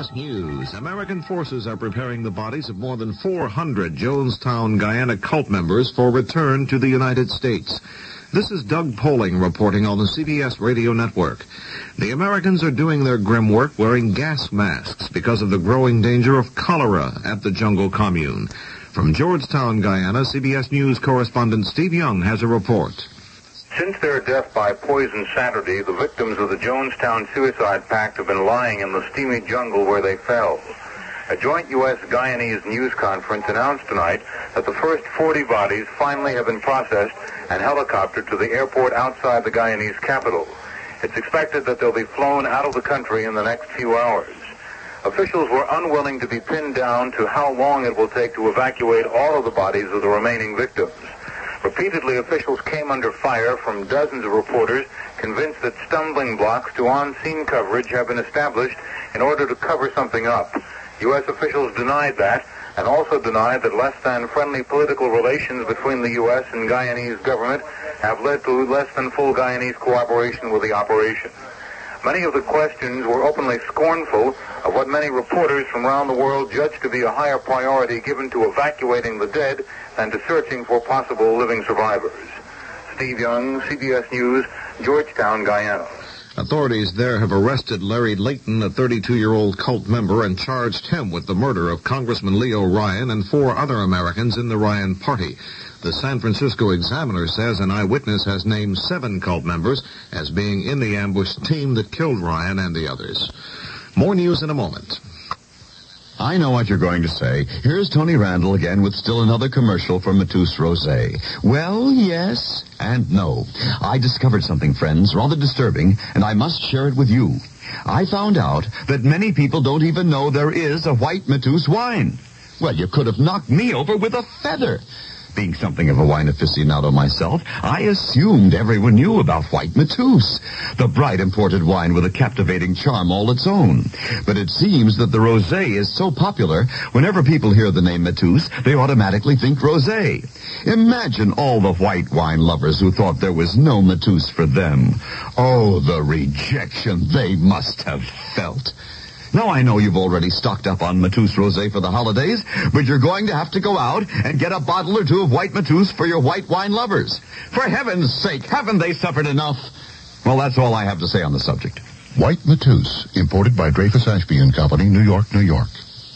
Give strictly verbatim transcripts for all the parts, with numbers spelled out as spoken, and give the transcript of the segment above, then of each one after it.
S News. American forces are preparing the bodies of more than four hundred Jonestown, Guyana cult members for return to the United States. This is Doug Poling reporting on the C B S radio network. The Americans are doing their grim work wearing gas masks because of the growing danger of cholera at the jungle commune. From Georgetown, Guyana, C B S News correspondent Steve Young has a report. Since their death by poison Saturday, the victims of the Jonestown Suicide Pact have been lying in the steamy jungle where they fell. A joint U S Guyanese news conference announced tonight that the first forty bodies finally have been processed and helicoptered to the airport outside the Guyanese capital. It's expected that they'll be flown out of the country in the next few hours. Officials were unwilling to be pinned down to how long it will take to evacuate all of the bodies of the remaining victims. Repeatedly, officials came under fire from dozens of reporters convinced that stumbling blocks to on-scene coverage have been established in order to cover something up. U S officials denied that and also denied that less than friendly political relations between the U S and Guyanese government have led to less than full Guyanese cooperation with the operation. Many of the questions were openly scornful of what many reporters from around the world judged to be a higher priority given to evacuating the dead than to searching for possible living survivors. Steve Young, C B S News, Georgetown, Guyana. Authorities there have arrested Larry Layton, a thirty-two-year-old cult member, and charged him with the murder of Congressman Leo Ryan and four other Americans in the Ryan Party. The San Francisco Examiner says an eyewitness has named seven cult members as being in the ambush team that killed Ryan and the others. More news in a moment. I know what you're going to say. Here's Tony Randall again with still another commercial for Matus Rosé. Well, yes and no. I discovered something, friends, rather disturbing, and I must share it with you. I found out that many people don't even know there is a white Matus wine. Well, you could have knocked me over with a feather. Being something of a wine aficionado myself, I assumed everyone knew about White Matus, the bright imported wine with a captivating charm all its own. But it seems that the rosé is so popular, whenever people hear the name Matus, they automatically think rosé. Imagine all the white wine lovers who thought there was no Matus for them. Oh, the rejection they must have felt. Now, I know you've already stocked up on Matus Rosé for the holidays, but you're going to have to go out and get a bottle or two of White Matus for your white wine lovers. For heaven's sake, haven't they suffered enough? Well, that's all I have to say on the subject. White Matus, imported by Dreyfus Ashby and Company, New York, New York.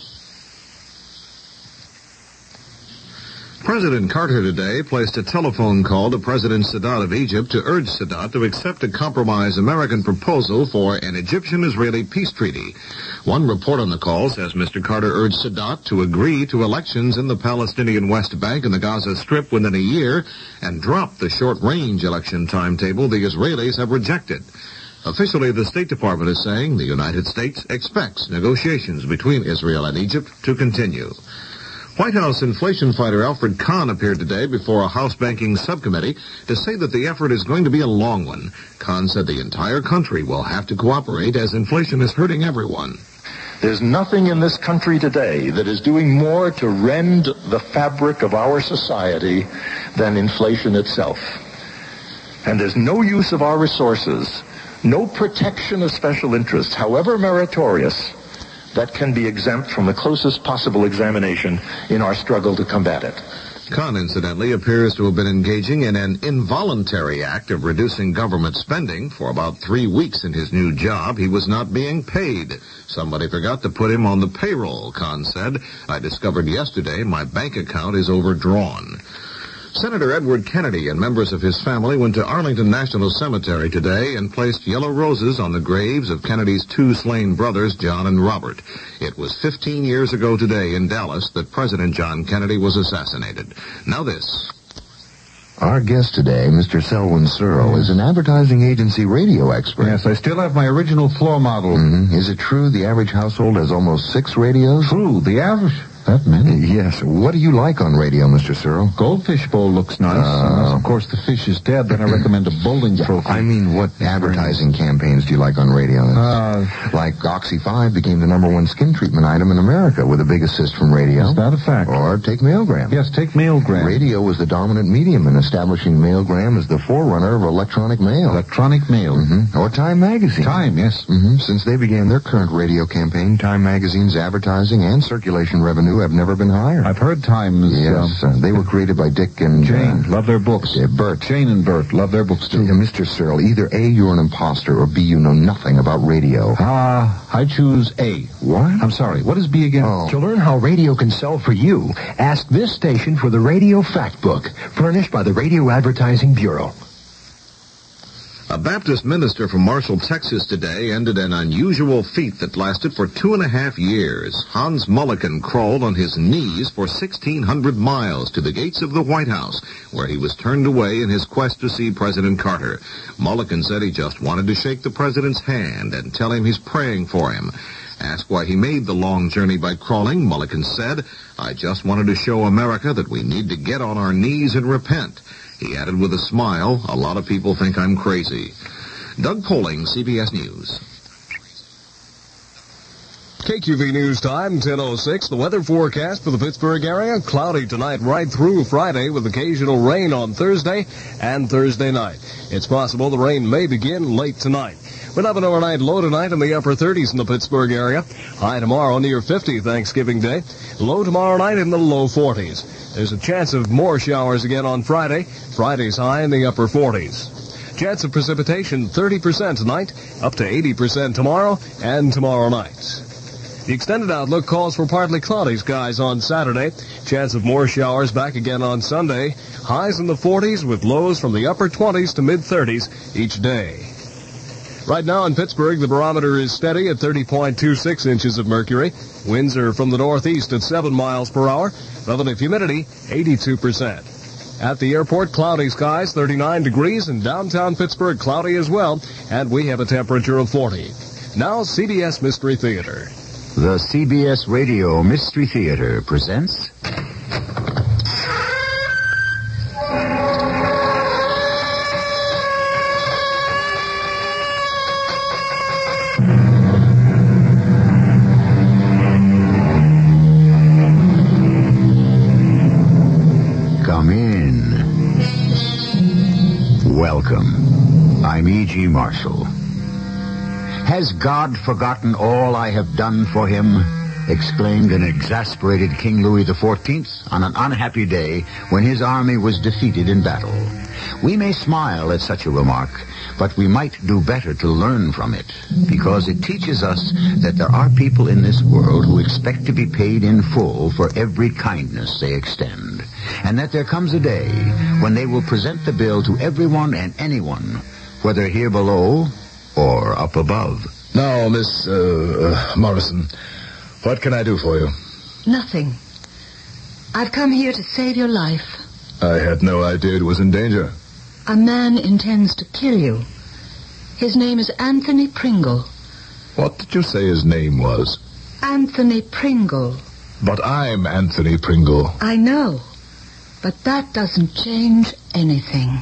President Carter today placed a telephone call to President Sadat of Egypt to urge Sadat to accept a compromise American proposal for an Egyptian-Israeli peace treaty. One report on the call says Mister Carter urged Sadat to agree to elections in the Palestinian West Bank and the Gaza Strip within a year and drop the short-range election timetable the Israelis have rejected. Officially, the State Department is saying the United States expects negotiations between Israel and Egypt to continue. White House inflation fighter Alfred Kahn appeared today before a House banking subcommittee to say that the effort is going to be a long one. Kahn said the entire country will have to cooperate as inflation is hurting everyone. There's nothing in this country today that is doing more to rend the fabric of our society than inflation itself. And there's no use of our resources, no protection of special interests, however meritorious, that can be exempt from the closest possible examination in our struggle to combat it. Kahn, incidentally, appears to have been engaging in an involuntary act of reducing government spending. For about three weeks in his new job, he was not being paid. Somebody forgot to put him on the payroll, Kahn said. I discovered yesterday my bank account is overdrawn. Senator Edward Kennedy and members of his family went to Arlington National Cemetery today and placed yellow roses on the graves of Kennedy's two slain brothers, John and Robert. It was fifteen years ago today in Dallas that President John Kennedy was assassinated. Now this. Our guest today, Mister Selwyn Searle, is an advertising agency radio expert. Yes, I still have my original floor model. Mm-hmm. Is it true the average household has almost six radios? True. The average... that many. Yes. What do you like on radio, Mister Searle? Goldfish Bowl looks nice. Uh, Unless, of course, the fish is dead, then I recommend a bowling trophy. I mean, what advertising campaigns do you like on radio? Uh, like Oxy five became the number one skin treatment item in America with a big assist from radio. Is that a fact? Or take Mailgram. Yes, take Mailgram. Radio was the dominant medium in establishing Mailgram as the forerunner of electronic mail. Electronic mail. Mm-hmm. Or Time Magazine. Time, yes. Mm-hmm. Since they began their current radio campaign, Time Magazine's advertising and circulation revenue have never been higher. I've heard Times. Yes, Uh, uh, they were created by Dick and Jane. Uh, love their books. Uh, Bert. Jane and Bert. Love their books, too. Uh, Mister Searle, either A, you're an imposter, or B, you know nothing about radio. Ah, uh, I choose A. What? I'm sorry. What is B again? Oh. To learn how radio can sell for you, ask this station for the Radio Fact Book, furnished by the Radio Advertising Bureau. A Baptist minister from Marshall, Texas today ended an unusual feat that lasted for two and a half years. Hans Mulliken crawled on his knees for sixteen hundred miles to the gates of the White House, where he was turned away in his quest to see President Carter. Mulliken said he just wanted to shake the president's hand and tell him he's praying for him. Asked why he made the long journey by crawling, Mulliken said, "I just wanted to show America that we need to get on our knees and repent." He added with a smile, "A lot of people think I'm crazy." Doug Poling, C B S News. K Q V News Time, ten oh six. The weather forecast for the Pittsburgh area, cloudy tonight right through Friday with occasional rain on Thursday and Thursday night. It's possible the rain may begin late tonight. We'll have an overnight low tonight in the upper thirties in the Pittsburgh area. High tomorrow near fifty Thanksgiving Day. Low tomorrow night in the low forties. There's a chance of more showers again on Friday. Friday's high in the upper forties. Chance of precipitation thirty percent tonight, up to eighty percent tomorrow and tomorrow night. The extended outlook calls for partly cloudy skies on Saturday. Chance of more showers back again on Sunday. Highs in the forties with lows from the upper twenties to mid-thirties each day. Right now in Pittsburgh, the barometer is steady at thirty point two six inches of mercury. Winds are from the northeast at seven miles per hour. Relative humidity, eighty-two percent. At the airport, cloudy skies, thirty-nine degrees. In downtown Pittsburgh, cloudy as well. And we have a temperature of forty. Now, C B S Mystery Theater. The C B S Radio Mystery Theater presents... Come in. Welcome. I'm E G. Marshall. Has God forgotten all I have done for him? Exclaimed an exasperated King Louis the fourteenth on an unhappy day when his army was defeated in battle. We may smile at such a remark, but we might do better to learn from it, because it teaches us that there are people in this world who expect to be paid in full for every kindness they extend, and that there comes a day when they will present the bill to everyone and anyone, whether here below or up above. Now, Miss uh, uh, Morrison, what can I do for you? Nothing. I've come here to save your life. I had no idea it was in danger. A man intends to kill you. His name is Anthony Pringle. What did you say his name was? Anthony Pringle. But I'm Anthony Pringle. I know, but that doesn't change anything.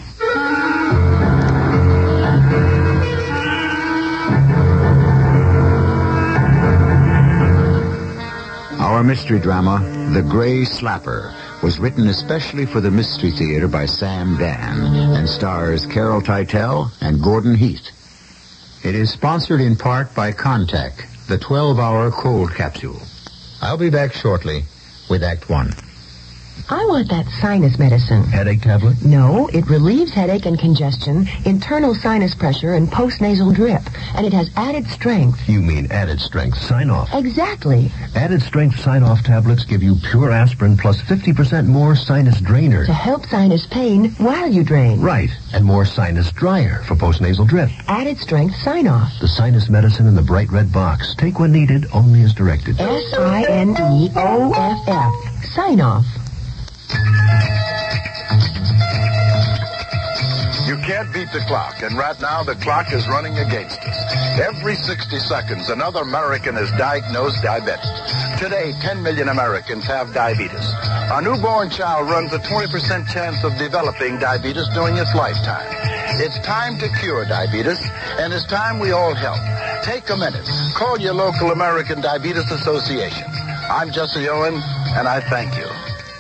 Our mystery drama, The Gray Slapper, was written especially for the Mystery Theater by Sam Dan and stars Carol Teitel and Gordon Heath. It is sponsored in part by Contac, the twelve-hour cold capsule. I'll be back shortly with Act One. I want that sinus medicine. Headache tablet? No, it relieves headache and congestion, internal sinus pressure, and postnasal drip. And it has added strength. You mean added strength Sign-Off? Exactly. Added strength Sign-Off tablets give you pure aspirin plus fifty percent more sinus drainer. To help sinus pain while you drain. Right. And more sinus dryer for postnasal drip. Added strength Sign-Off. The sinus medicine in the bright red box. Take when needed, only as directed. S I N E O F F. Sign-Off. You can't beat the clock, and right now the clock is running against us. Every sixty seconds, another American is diagnosed diabetic. Today, ten million Americans have diabetes. A newborn child runs a twenty percent chance of developing diabetes during its lifetime. It's time to cure diabetes, and it's time we all help. Take a minute. Call your local American Diabetes Association. I'm Jesse Owen, and I thank you.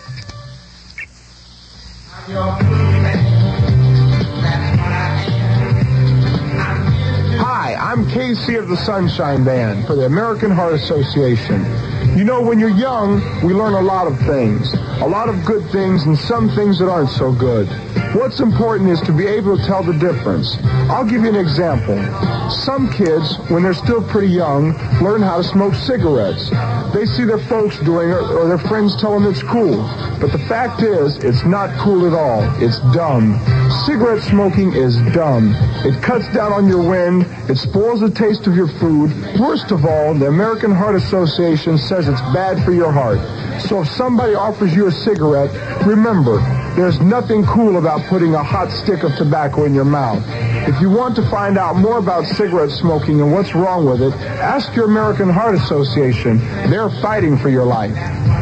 Hi, I'm Casey of the Sunshine Band for the American Heart Association. You know, when you're young, we learn a lot of things. A lot of good things and some things that aren't so good. What's important is to be able to tell the difference. I'll give you an example. Some kids, when they're still pretty young, learn how to smoke cigarettes. They see their folks doing it or their friends tell them it's cool. But the fact is, it's not cool at all. It's dumb. Cigarette smoking is dumb. It cuts down on your wind. It spoils the taste of your food. Worst of all, the American Heart Association says it's bad for your heart. So if somebody offers you a cigarette, remember, there's nothing cool about putting a hot stick of tobacco in your mouth. If you want to find out more about cigarette smoking and what's wrong with it, ask your American Heart Association. They're fighting for your life.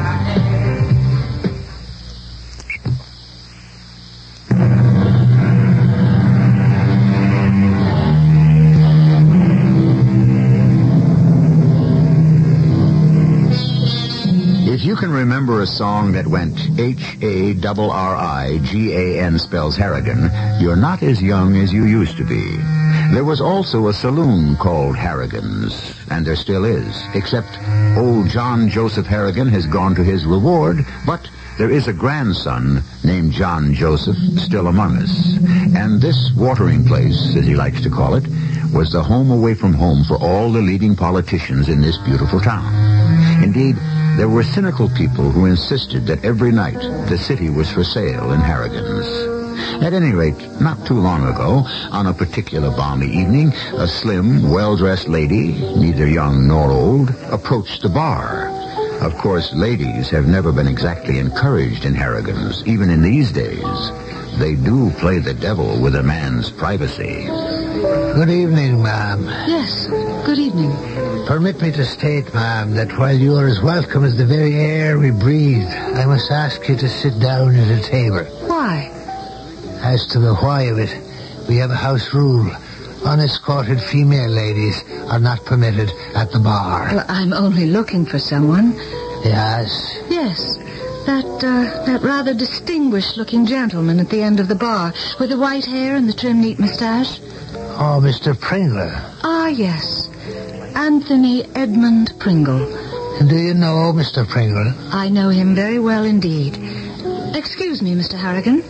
If you can remember a song that went H A R R I G A N spells Harrigan, you're not as young as you used to be. There was also a saloon called Harrigan's, and there still is, except old John Joseph Harrigan has gone to his reward, but there is a grandson named John Joseph still among us. And this watering place, as he likes to call it, was the home away from home for all the leading politicians in this beautiful town. Indeed, there were cynical people who insisted that every night the city was for sale in Harrigan's. At any rate, not too long ago, on a particular balmy evening, a slim, well-dressed lady, neither young nor old, approached the bar. Of course, ladies have never been exactly encouraged in Harrigan's, even in these days. They do play the devil with a man's privacy. Good evening, ma'am. Yes, good evening. Permit me to state, ma'am, that while you are as welcome as the very air we breathe, I must ask you to sit down at a table. Why? As to the why of it, we have a house rule. Unescorted female ladies are not permitted at the bar. Well, I'm only looking for someone. Yes? Yes. That, uh, that rather distinguished-looking gentleman at the end of the bar, with the white hair and the trim, neat mustache. Oh, Mister Pringle. Ah, yes. Anthony Edmund Pringle. Do you know Mister Pringle? I know him very well indeed. Excuse me, Mister Harrigan.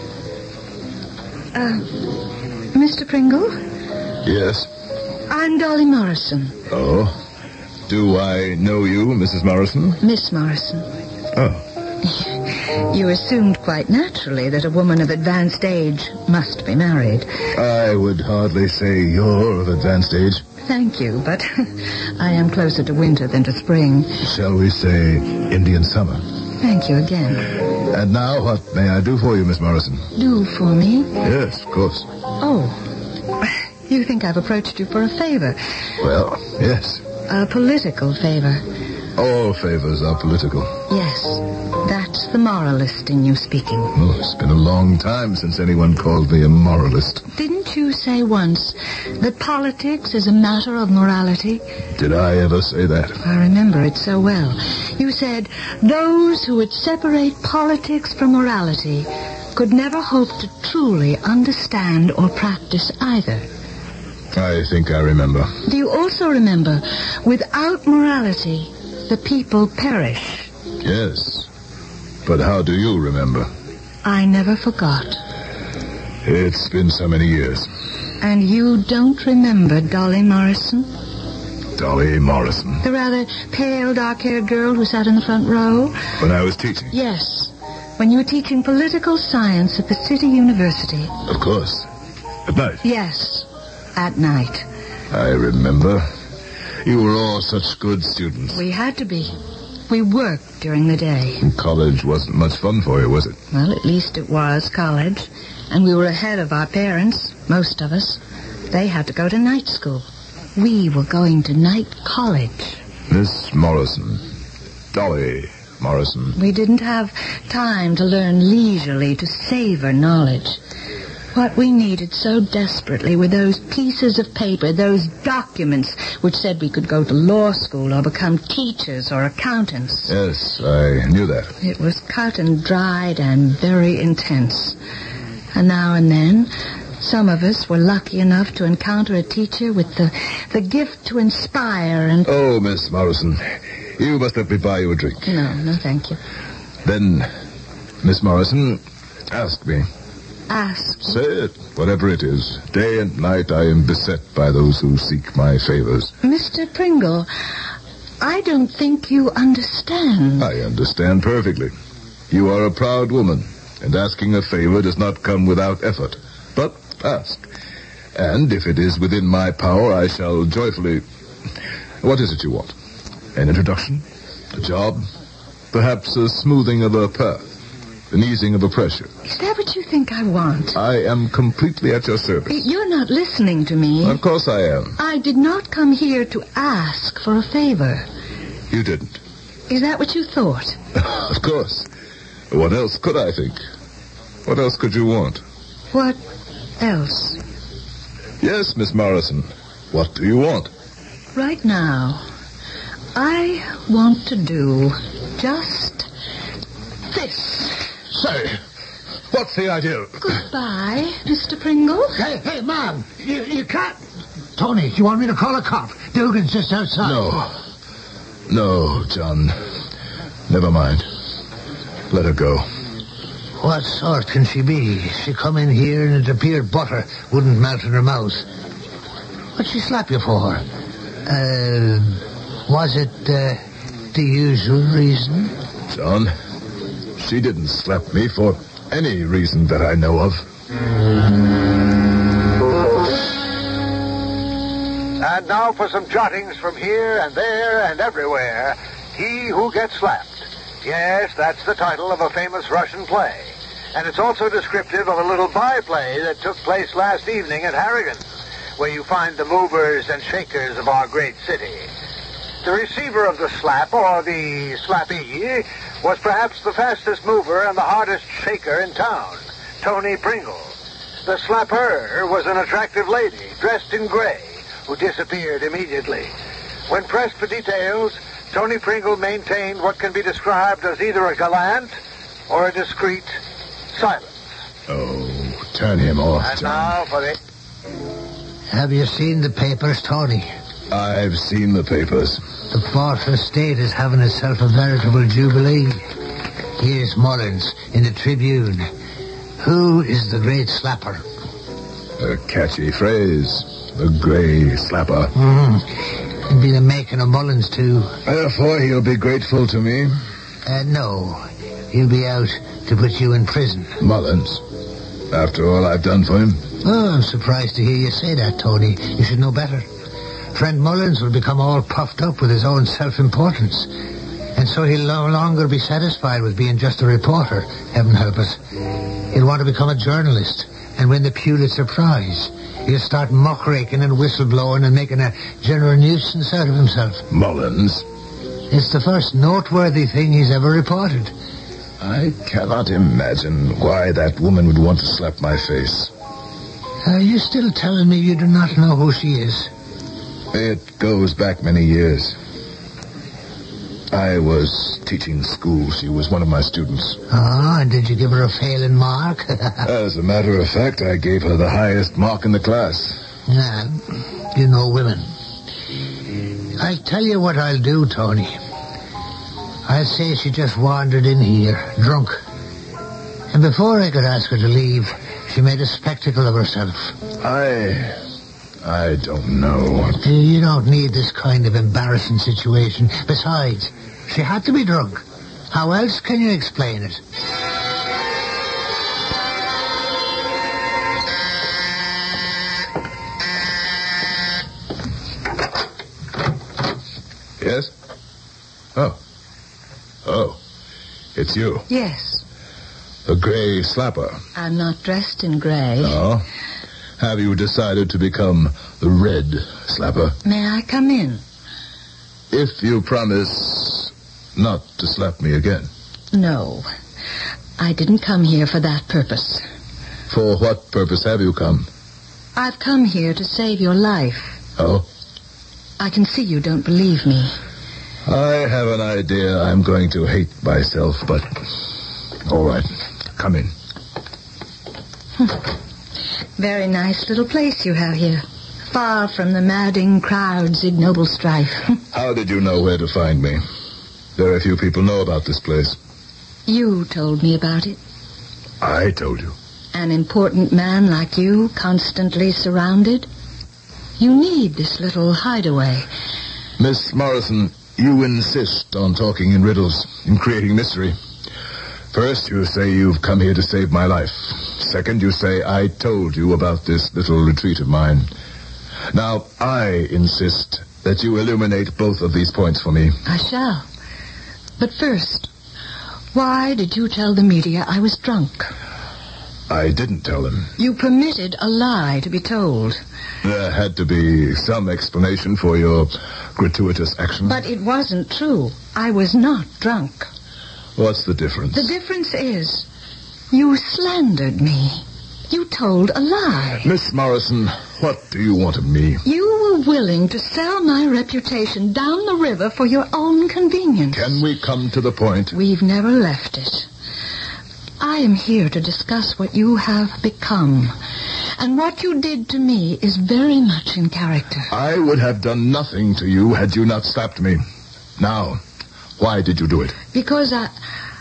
Uh, Mister Pringle? Yes? I'm Dolly Morrison. Oh? Do I know you, Missus Morrison? Miss Morrison. Oh. You assumed quite naturally that a woman of advanced age must be married. I would hardly say you're of advanced age. Thank you, but I am closer to winter than to spring. Shall we say Indian summer? Thank you again. And now, what may I do for you, Miss Morrison? Do for me? Yes, of course. Oh, you think I've approached you for a favor? Well, yes. A political favor. All favors are political. Yes, that's the moralist in you speaking. Oh, it's been a long time since anyone called me a moralist. Didn't you say once that politics is a matter of morality? Did I ever say that? I remember it so well. You said, those who would separate politics from morality could never hope to truly understand or practice either. I think I remember. Do you also remember, without morality, the people perish? Yes. But how do you remember? I never forgot. It's been so many years. And you don't remember Dolly Morrison? Dolly Morrison. The rather pale, dark-haired girl who sat in the front row? When I was teaching? Yes. When you were teaching political science at the City University. Of course. At night? Yes. At night. I remember. You were all such good students. We had to be. We worked during the day. College wasn't much fun for you, was it? Well, at least it was college. And we were ahead of our parents, most of us. They had to go to night school. We were going to night college. Miss Morrison. Dolly Morrison. We didn't have time to learn leisurely, to savor knowledge. What we needed so desperately were those pieces of paper, those documents which said we could go to law school or become teachers or accountants. Yes, I knew that. It was cut and dried and very intense. And now and then, some of us were lucky enough to encounter a teacher with the, the gift to inspire and... Oh, Miss Morrison, you must let me buy you a drink. No, no, thank you. Then, Miss Morrison, ask me. Ask. Say it, whatever it is. Day and night I am beset by those who seek my favors. Mister Pringle, I don't think you understand. I understand perfectly. You are a proud woman, and asking a favor does not come without effort. But ask. And if it is within my power, I shall joyfully... What is it you want? An introduction? A job? Perhaps a smoothing of a path? An easing of a pressure? Is that what you think I want? I am completely at your service. You're not listening to me. Of course I am. I did not come here to ask for a favor. You didn't. Is that what you thought? Of course. What else could I think? What else could you want? What else? Yes, Miss Morrison. What do you want? Right now, I want to do just this. Say, what's the idea? Goodbye, Mister Pringle. Hey, hey, Mom, you, you can't... Tony, you want me to call a cop? Dugan's just outside. No. No, John. Never mind. Let her go. What sort can she be? She come in here and it appeared butter wouldn't melt in her mouth. What'd she slap you for? Uh, was it uh, the usual reason? John, she didn't slap me for any reason that I know of. And now for some jottings from here and there and everywhere. He Who Gets Slapped. Yes, that's the title of a famous Russian play. And it's also descriptive of a little byplay that took place last evening at Harrigan's, where you find the movers and shakers of our great city. The receiver of the slap, or the slappee, was perhaps the fastest mover and the hardest shaker in town, Tony Pringle. The slapper was an attractive lady, dressed in gray, who disappeared immediately. When pressed for details, Tony Pringle maintained what can be described as either a gallant or a discreet silence. Oh, turn him off, And John. now for the... Have you seen the papers, Tony? I've seen the papers. The Fourth Estate is having itself a veritable jubilee. Here's Mullins in the Tribune. Who is the great slapper? A catchy phrase. The gray slapper. Mm-hmm. It'd be the making of Mullins, too. Therefore, he'll be grateful to me. Uh, no. He'll be out to put you in prison. Mullins? After all I've done for him? Oh, I'm surprised to hear you say that, Tony. You should know better. Friend Mullins will become all puffed up with his own self-importance. And so he'll no longer be satisfied with being just a reporter, heaven help us. He'll want to become a journalist and win the Pulitzer Prize. He'll start muckraking and whistleblowing and making a general nuisance out of himself. Mullins? It's the first noteworthy thing he's ever reported. I cannot imagine why that woman would want to slap my face. Are you still telling me you do not know who she is? It goes back many years. I was teaching school. She was one of my students. Ah, and did you give her a failing mark? As a matter of fact, I gave her the highest mark in the class. Yeah, you know women. I tell you what I'll do, Tony. I'll say she just wandered in here, drunk. And before I could ask her to leave, she made a spectacle of herself. I... I don't know. You don't need this kind of embarrassing situation. Besides, she had to be drunk. How else can you explain it? Yes? Oh. Oh. It's you. Yes. A gray slapper. I'm not dressed in gray. Oh? Have you decided to become the red slapper? May I come in? If you promise not to slap me again. No. I didn't come here for that purpose. For what purpose have you come? I've come here to save your life. Oh? I can see you don't believe me. I have an idea I'm going to hate myself, but... All right. Come in. Very nice little place you have here. Far from the madding crowds, ignoble strife. How did you know where to find me? Very few people know about this place. You told me about it. I told you. An important man like you, constantly surrounded. You need this little hideaway. Miss Morrison, you insist on talking in riddles, in creating mystery. First, you say you've come here to save my life. Second, you say I told you about this little retreat of mine. Now, I insist that you illuminate both of these points for me. I shall. But first, why did you tell the media I was drunk? I didn't tell them. You permitted a lie to be told. There had to be some explanation for your gratuitous action. But it wasn't true. I was not drunk. What's the difference? The difference is you slandered me. You told a lie. Miss Morrison, what do you want of me? You were willing to sell my reputation down the river for your own convenience. Can we come to the point? We've never left it. I am here to discuss what you have become. And what you did to me is very much in character. I would have done nothing to you had you not slapped me. Now, why did you do it? Because I...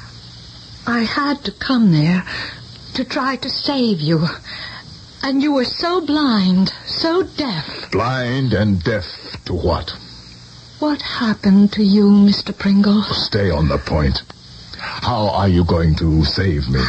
I had to come there to try to save you. And you were so blind, so deaf. Blind and deaf to what? What happened to you, Mister Pringle? Stay on the point. How are you going to save me?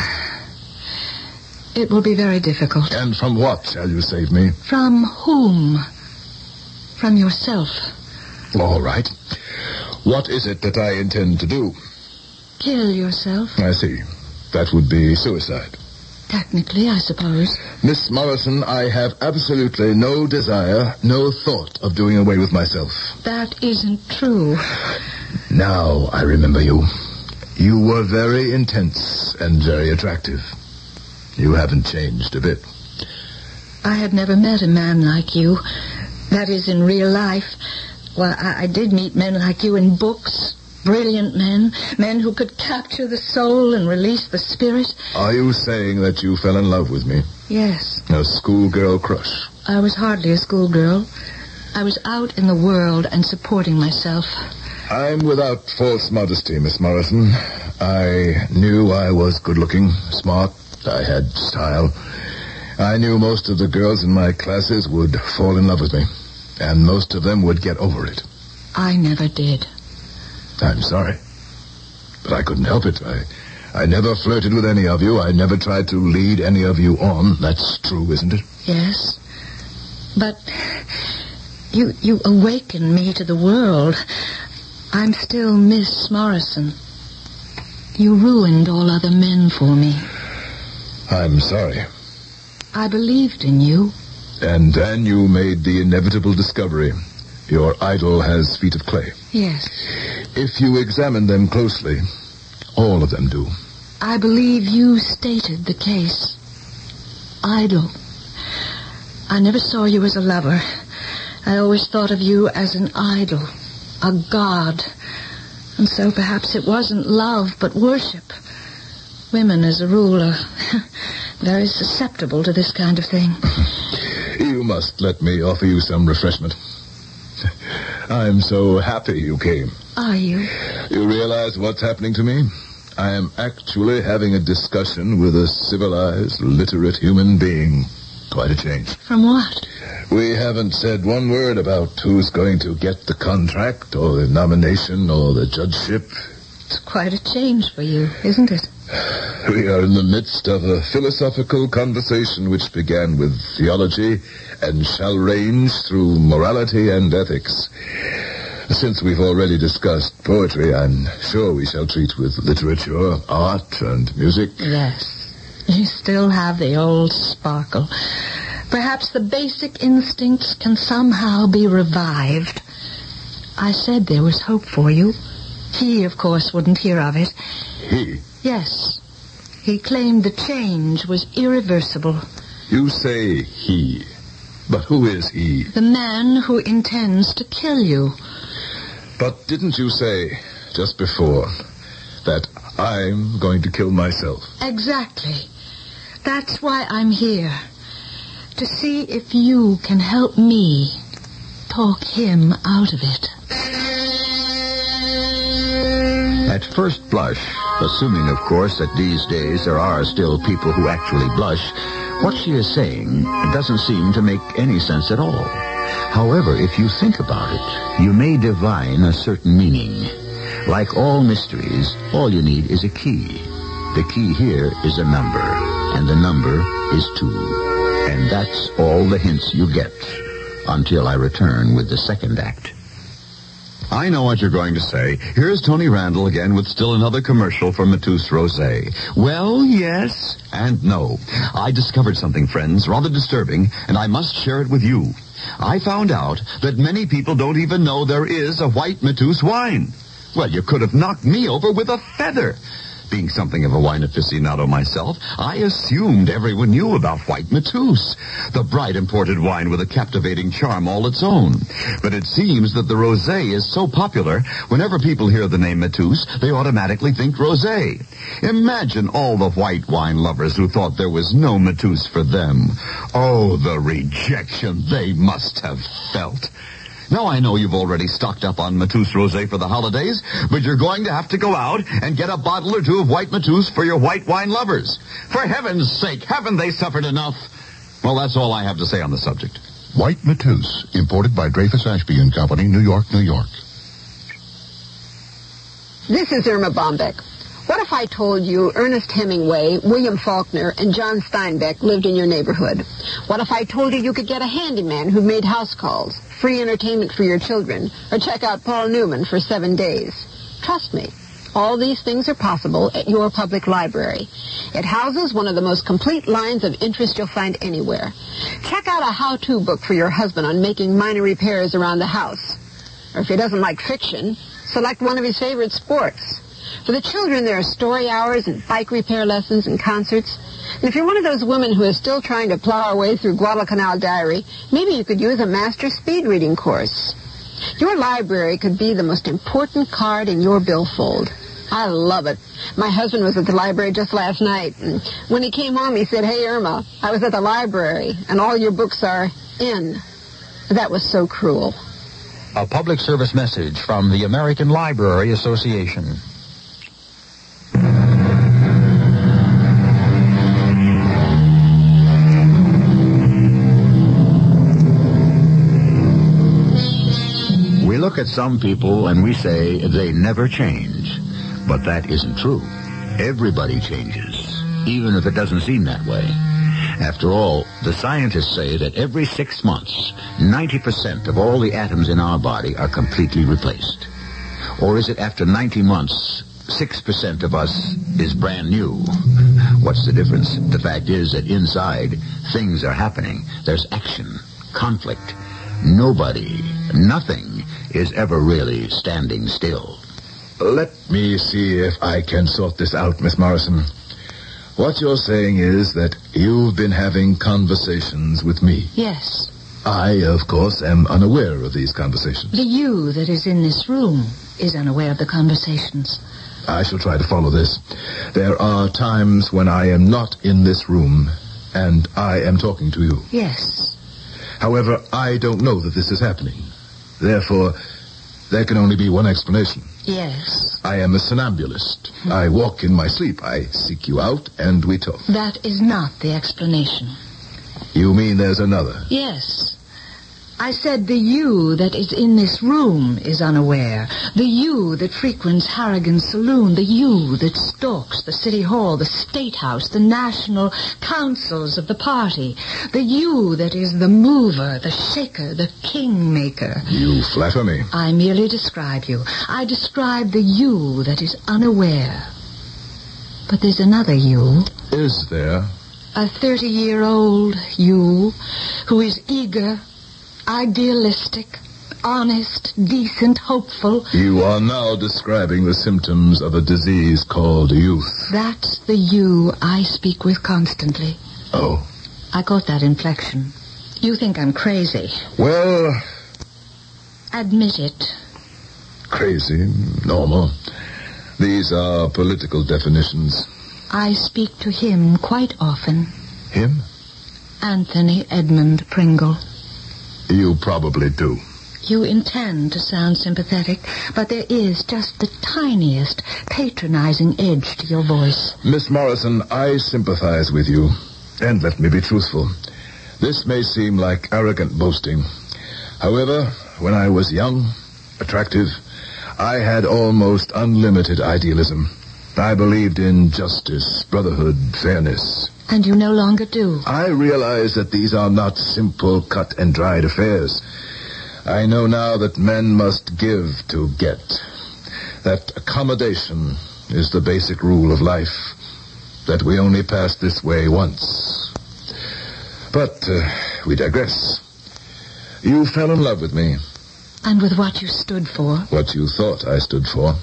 It will be very difficult. And from what shall you save me? From whom? From yourself. All right. What is it that I intend to do? Kill yourself. I see. That would be suicide. Technically, I suppose. Miss Morrison, I have absolutely no desire, no thought of doing away with myself. That isn't true. Now I remember you. You were very intense and very attractive. You haven't changed a bit. I had never met a man like you. That is, in real life. Well, I, I did meet men like you in books. Brilliant men. Men who could capture the soul and release the spirit. Are you saying that you fell in love with me? Yes. A schoolgirl crush? I was hardly a schoolgirl. I was out in the world and supporting myself. I'm without false modesty, Miss Morrison. I knew I was good-looking, smart. I had style. I knew most of the girls in my classes would fall in love with me, and most of them would get over it. I never did. I'm sorry, but I couldn't help it. I, I never flirted with any of you. I never tried to lead any of you on. That's true, isn't it? Yes, but you you awakened me to the world. I'm still Miss Morrison. You ruined all other men for me. I'm sorry. I believed in you. And then you made the inevitable discovery. Your idol has feet of clay. Yes. If you examine them closely, all of them do. I believe you stated the case. Idol. I never saw you as a lover. I always thought of you as an idol. A god. And so perhaps it wasn't love, but worship. Women, as a rule, are very susceptible to this kind of thing. You must let me offer you some refreshment. I'm so happy you came. Are you? You realize what's happening to me? I am actually having a discussion with a civilized, literate human being. Quite a change. From what? We haven't said one word about who's going to get the contract or the nomination or the judgeship. It's quite a change for you, isn't it? We are in the midst of a philosophical conversation which began with theology and shall range through morality and ethics. Since we've already discussed poetry, I'm sure we shall treat with literature, art, and music. Yes. You still have the old sparkle. Perhaps the basic instincts can somehow be revived. I said there was hope for you. He, of course, wouldn't hear of it. He? Yes. He claimed the change was irreversible. You say he. But who is he? The man who intends to kill you. But didn't you say, just before, that I'm going to kill myself? Exactly. That's why I'm here. To see if you can help me talk him out of it. At first blush, assuming, of course, that these days there are still people who actually blush, what she is saying doesn't seem to make any sense at all. However, if you think about it, you may divine a certain meaning. Like all mysteries, all you need is a key. The key here is a number, and the number is two. And that's all the hints you get until I return with the second act. I know what you're going to say. Here's Tony Randall again with still another commercial for Matus Rosé. Well, yes and no. I discovered something, friends, rather disturbing, and I must share it with you. I found out that many people don't even know there is a white Matus wine. Well, you could have knocked me over with a feather. Being something of a wine aficionado myself, I assumed everyone knew about White Matus, the bright imported wine with a captivating charm all its own. But it seems that the rosé is so popular, whenever people hear the name Matus, they automatically think rosé. Imagine all the white wine lovers who thought there was no Matus for them. Oh, the rejection they must have felt. Now, I know you've already stocked up on Matus Rosé for the holidays, but you're going to have to go out and get a bottle or two of White Matus for your white wine lovers. For heaven's sake, haven't they suffered enough? Well, that's all I have to say on the subject. White Matus, imported by Dreyfus Ashby and Company, New York, New York. This is Irma Bombeck. What if I told you Ernest Hemingway, William Faulkner, and John Steinbeck lived in your neighborhood? What if I told you you could get a handyman who made house calls, free entertainment for your children, or check out Paul Newman for seven days? Trust me, all these things are possible at your public library. It houses one of the most complete lines of interest you'll find anywhere. Check out a how-to book for your husband on making minor repairs around the house. Or if he doesn't like fiction, select one of his favorite sports. For the children, there are story hours and bike repair lessons and concerts. And if you're one of those women who is still trying to plow her way through Guadalcanal Diary, maybe you could use a master speed reading course. Your library could be the most important card in your billfold. I love it. My husband was at the library just last night, and when he came home, he said, "Hey, Irma, I was at the library, and all your books are in." That was so cruel. A public service message from the American Library Association. We look at some people and we say they never change. But that isn't true. Everybody changes, even if it doesn't seem that way. After all, the scientists say that every six months, ninety percent of all the atoms in our body are completely replaced. Or is it after ninety months, six percent of us is brand new? What's the difference? The fact is that inside, things are happening. There's action, conflict. Nobody, nothing, is ever really standing still. Let me see if I can sort this out, Miss Morrison. What you're saying is that you've been having conversations with me. Yes. I, of course, am unaware of these conversations. The you that is in this room is unaware of the conversations. I shall try to follow this. There are times when I am not in this room, and I am talking to you. Yes. However, I don't know that this is happening. Therefore, there can only be one explanation. Yes. I am a somnambulist. I walk in my sleep. I seek you out, and we talk. That is not the explanation. You mean there's another? Yes. I said the you that is in this room is unaware. The you that frequents Harrigan's saloon. The you that stalks the City Hall, the State House, the national councils of the party. The you that is the mover, the shaker, the kingmaker. You flatter me. I merely describe you. I describe the you that is unaware. But there's another you. Is there? A thirty-year-old you who is eager, idealistic, honest, decent, hopeful. You are now describing the symptoms of a disease called youth. That's the you I speak with constantly. Oh. I got that inflection. You think I'm crazy. Well... Admit it. Crazy, normal. These are political definitions. I speak to him quite often. Him? Anthony Edmund Pringle. You probably do. You intend to sound sympathetic, but there is just the tiniest patronizing edge to your voice. Miss Morrison, I sympathize with you. And let me be truthful. This may seem like arrogant boasting. However, when I was young, attractive, I had almost unlimited idealism. I believed in justice, brotherhood, fairness. And you no longer do. I realize that these are not simple cut-and-dried affairs. I know now that men must give to get. That accommodation is the basic rule of life. That we only pass this way once. But uh, we digress. You fell in love with me. And with what you stood for. What you thought I stood for.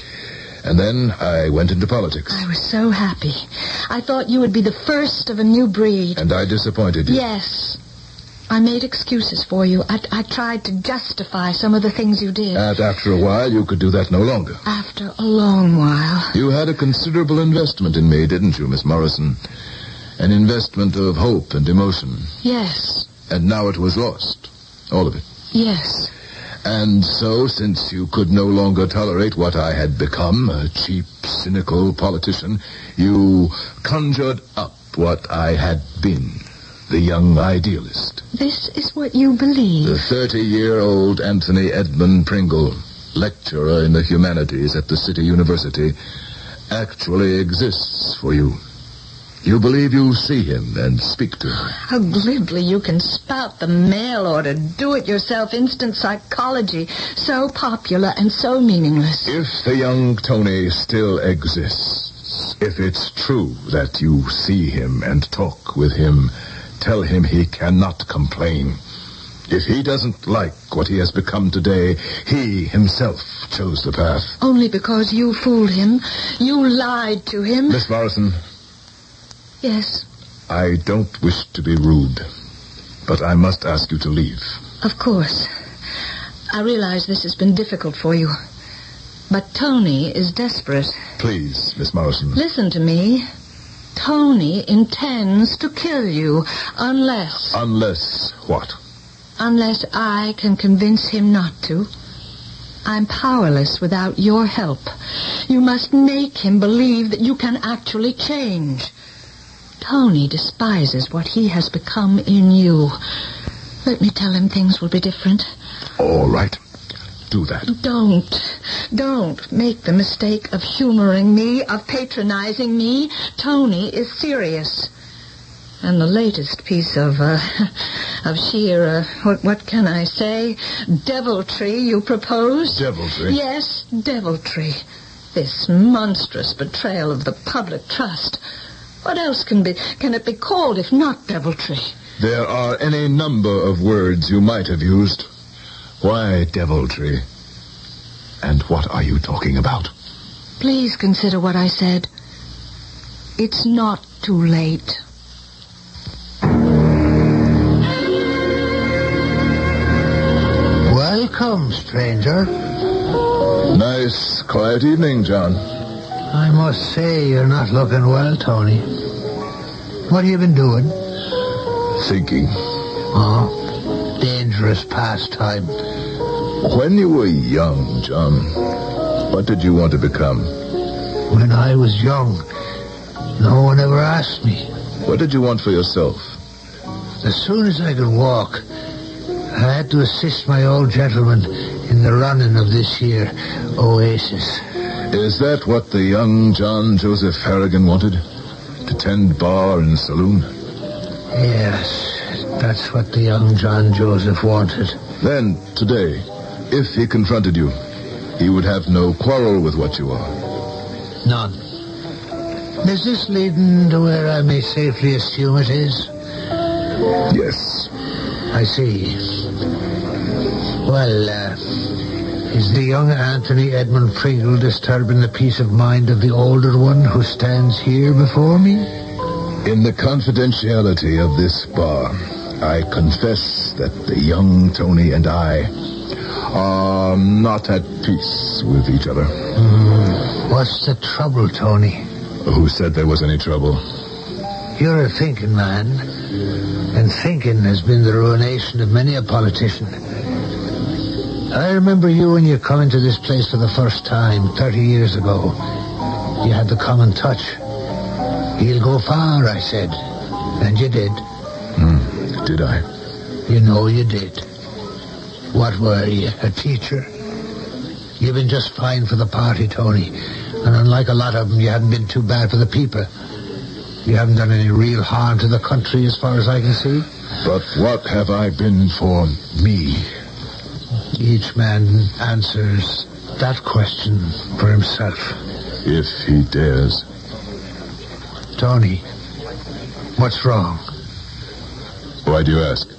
And then I went into politics. I was so happy. I thought you would be the first of a new breed. And I disappointed you. Yes. I made excuses for you. I, I tried to justify some of the things you did. And after a while, you could do that no longer. After a long while. You had a considerable investment in me, didn't you, Miss Morrison? An investment of hope and emotion. Yes. And now it was lost. All of it. Yes. And so, since you could no longer tolerate what I had become, a cheap, cynical politician, you conjured up what I had been, the young idealist. This is what you believe? The thirty-year-old Anthony Edmund Pringle, lecturer in the humanities at the City University, actually exists for you. You believe you see him and speak to him. How glibly you can spout the mail-order, do-it-yourself instant psychology, so popular and so meaningless. If the young Tony still exists, if it's true that you see him and talk with him, tell him he cannot complain. If he doesn't like what he has become today, he himself chose the path. Only because you fooled him. You lied to him. Miss Morrison... Yes? I don't wish to be rude, but I must ask you to leave. Of course. I realize this has been difficult for you. But Tony is desperate. Please, Miss Morrison. Listen to me. Tony intends to kill you, unless... Unless what? Unless I can convince him not to. I'm powerless without your help. You must make him believe that you can actually change. Tony despises what he has become in you. Let me tell him things will be different. All right. Do that. Don't. Don't make the mistake of humoring me, of patronizing me. Tony is serious. And the latest piece of, uh, of sheer, uh, what, what can I say, deviltry you proposed? Deviltry? Yes, deviltry. This monstrous betrayal of the public trust. What else can be can it be called if not deviltry? There are any number of words you might have used. Why deviltry? And what are you talking about? Please consider what I said. It's not too late. Welcome, stranger. Nice, quiet evening, John. I must say you're not looking well, Tony. What have you been doing? Thinking. Oh, dangerous pastime. When you were young, John, what did you want to become? When I was young, no one ever asked me. What did you want for yourself? As soon as I could walk, I had to assist my old gentleman in the running of this here oasis. Is that what the young John Joseph Harrigan wanted? To tend bar and saloon? Yes, that's what the young John Joseph wanted. Then, today, if he confronted you, he would have no quarrel with what you are. None. Is this leading to where I may safely assume it is? Yes. I see. Well, uh, is the young Anthony Edmund Pringle disturbing the peace of mind of the older one who stands here before me? In the confidentiality of this bar, I confess that the young Tony and I are not at peace with each other. Mm, what's the trouble, Tony? Who said there was any trouble? You're a thinking man, and thinking has been the ruination of many a politician. I remember you when you come into this place for the first time, thirty years ago. You had the common touch. He'll go far, I said. And you did. Hmm, did I? You know you did. What were you, a teacher? You've been just fine for the party, Tony. And unlike a lot of them, you haven't been too bad for the people. You haven't done any real harm to the country as far as I can see. But what have I been for me? Each man answers that question for himself. If he dares. Tony, what's wrong? Why do you ask?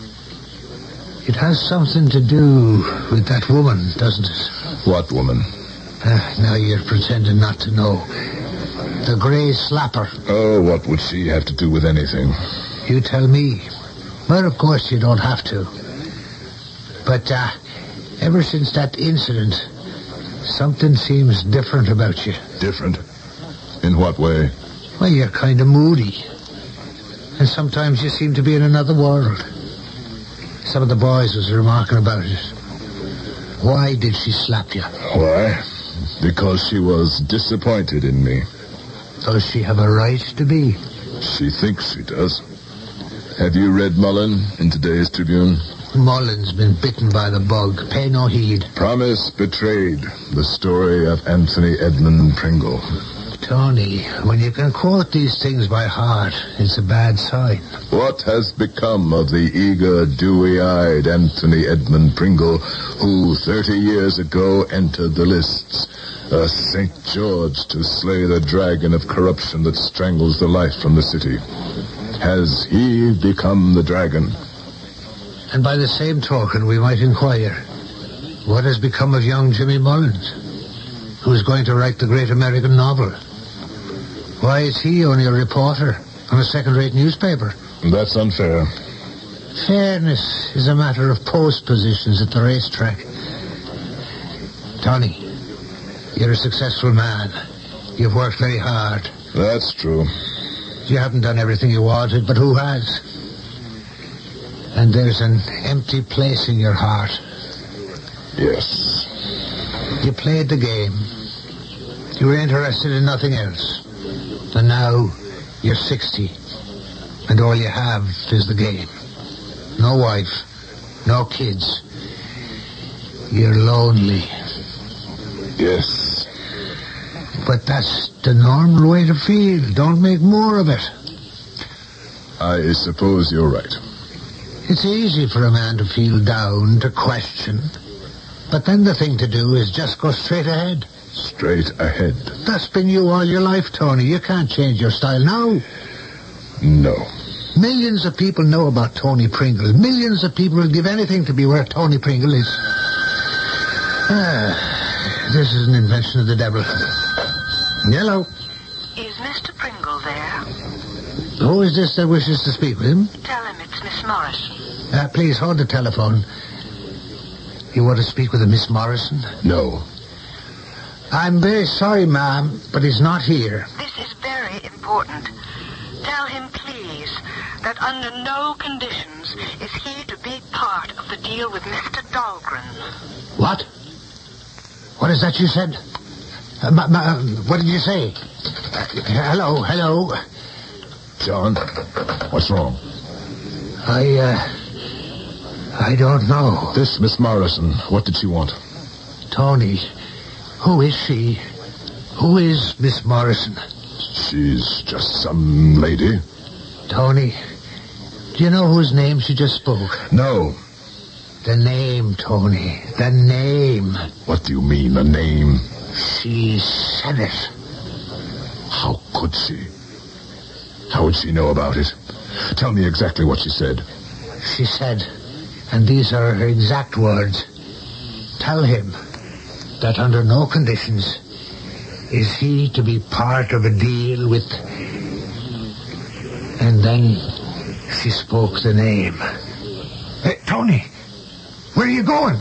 It has something to do with that woman, doesn't it? What woman? Uh, now you're pretending not to know. The grey slapper. Oh, what would she have to do with anything? You tell me. Well, of course you don't have to. But, uh, ever since that incident, something seems different about you. Different? In what way? Well, you're kind of moody. And sometimes you seem to be in another world. Some of the boys was remarking about it. Why did she slap you? Why? Because she was disappointed in me. Does she have a right to be? She thinks she does. Have you read Mullen in today's Tribune? Mullen's been bitten by the bug. Pay no heed. Promise Betrayed. The story of Anthony Edmund Pringle. Tony, when you can quote these things by heart, it's a bad sign. What has become of the eager, dewy-eyed Anthony Edmund Pringle, who thirty years ago entered the lists, a Saint George to slay the dragon of corruption that strangles the life from the city? Has he become the dragon? And by the same token, we might inquire, what has become of young Jimmy Mullins, who's going to write the great American novel? Why is he only a reporter on a second-rate newspaper? That's unfair. Fairness is a matter of post positions at the racetrack. Tony, you're a successful man. You've worked very hard. That's true. You haven't done everything you wanted, but who has? And there's an empty place in your heart. Yes. You played the game. You were interested in nothing else. And now you're sixty. And all you have is the game. No wife. No kids. You're lonely. Yes. But that's the normal way to feel. Don't make more of it. I suppose you're right. It's easy for a man to feel down, to question. But then the thing to do is just go straight ahead. Straight ahead. That's been you all your life, Tony. You can't change your style now. No. Millions of people know about Tony Pringle. Millions of people will give anything to be where Tony Pringle is. Ah, this is an invention of the devil. Hello. Is Mister Pringle there? Who is this that wishes to speak with him? Tell him it's Miss Morrison. Uh, please, hold the telephone. You want to speak with a Miss Morrison? No. I'm very sorry, ma'am, but he's not here. This is very important. Tell him, please, that under no conditions is he to be part of the deal with Mister Dahlgren. What? What is that you said? Uh, ma- ma- what did you say? Uh, hello, hello. John, what's wrong? I, uh... I don't know. This Miss Morrison, what did she want? Tony, who is she? Who is Miss Morrison? She's just some lady. Tony, do you know whose name she just spoke? No. The name, Tony. The name. What do you mean, a name? She said it. How could she? How would she know about it? Tell me exactly what she said. She said, and these are her exact words, tell him that under no conditions is he to be part of a deal with... And then she spoke the name. Hey, Tony, where are you going?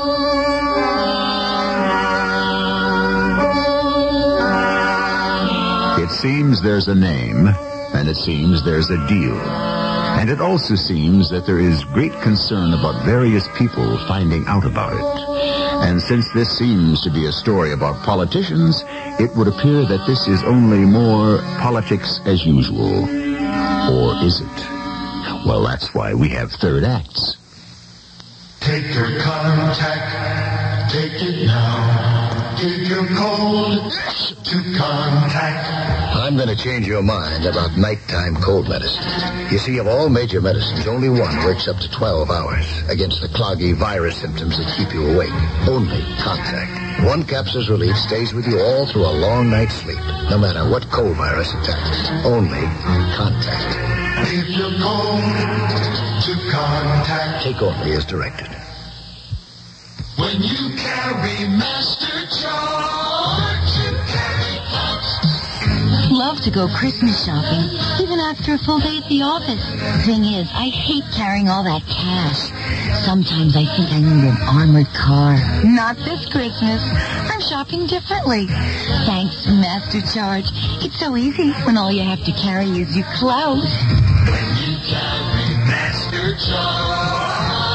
It seems there's a name, and it seems there's a deal. And it also seems that there is great concern about various people finding out about it. And since this seems to be a story about politicians, it would appear that this is only more politics as usual. Or is it? Well, that's why we have third acts. Take your contact, take it now. Give your cold to contact. I'm going to change your mind about nighttime cold medicine. You see, of all major medicines, only one works up to twelve hours against the cloggy virus symptoms that keep you awake. Only Contact. One capsule's relief stays with you all through a long night's sleep, no matter what cold virus attacks. Only Contact. Give your cold to Contact. Take only as directed. When you carry Master Charge, you carry Cox. Love to go Christmas shopping, even after a full day at the office. Thing is, I hate carrying all that cash. Sometimes I think I need an armored car. Not this Christmas. I'm shopping differently. Thanks, Master Charge. It's so easy when all you have to carry is your clothes. When you carry Master Charge.